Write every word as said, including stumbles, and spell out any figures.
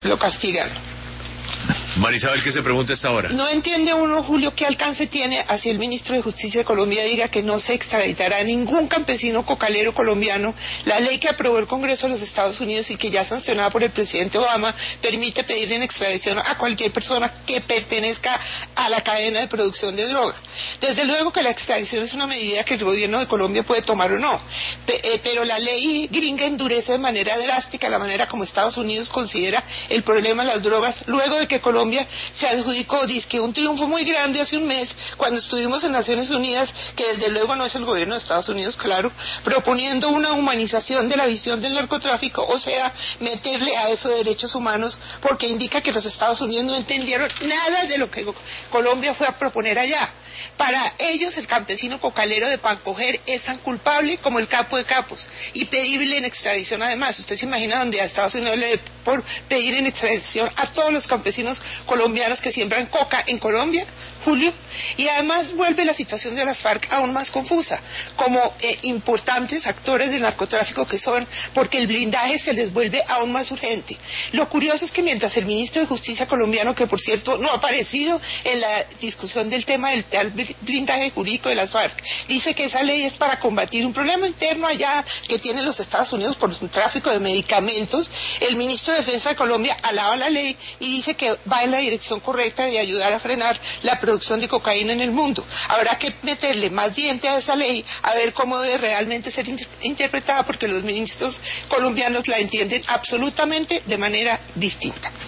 lo castigan. Marisabel, ¿qué se pregunta a esta hora? No entiende uno, Julio, qué alcance tiene hacia el ministro de Justicia de Colombia diga que no se extraditará a ningún campesino cocalero colombiano. La ley que aprobó el Congreso de los Estados Unidos y que ya sancionada por el presidente Obama permite pedir en extradición a cualquier persona que pertenezca a la cadena de producción de droga. Desde luego que la extradición es una medida que el gobierno de Colombia puede tomar o no, pero la ley gringa endurece de manera drástica la manera como Estados Unidos considera el problema de las drogas, luego de que Colombia se adjudicó dizque un triunfo muy grande hace un mes cuando estuvimos en Naciones Unidas, que desde luego no es el gobierno de Estados Unidos, claro, proponiendo una humanización de la visión del narcotráfico, o sea, meterle a eso derechos humanos, porque indica que los Estados Unidos no entendieron nada de lo que Colombia fue a proponer allá. Para ellos el campesino cocalero de Pancoger es tan culpable como el capo de capos y pedirle en extradición además. Usted se imagina donde a Estados Unidos le dé por pedir en extradición a todos los campesinos colombianos que siembran coca en Colombia, Julio, y además vuelve la situación de las FARC aún más confusa, como eh, importantes actores del narcotráfico que son, porque el blindaje se les vuelve aún más urgente. Lo curioso es que mientras el ministro de Justicia colombiano, que por cierto no ha aparecido en la discusión del tema del blindaje jurídico de las FARC, dice que esa ley es para combatir un problema interno allá que tienen los Estados Unidos por un tráfico de medicamentos, el ministro de Defensa de Colombia alaba la ley y dice que va en la dirección correcta de ayudar a frenar la producción de cocaína en el mundo. Habrá que meterle más diente a esa ley, a ver cómo debe realmente ser inter interpretada, porque los ministros colombianos la entienden absolutamente de manera distinta.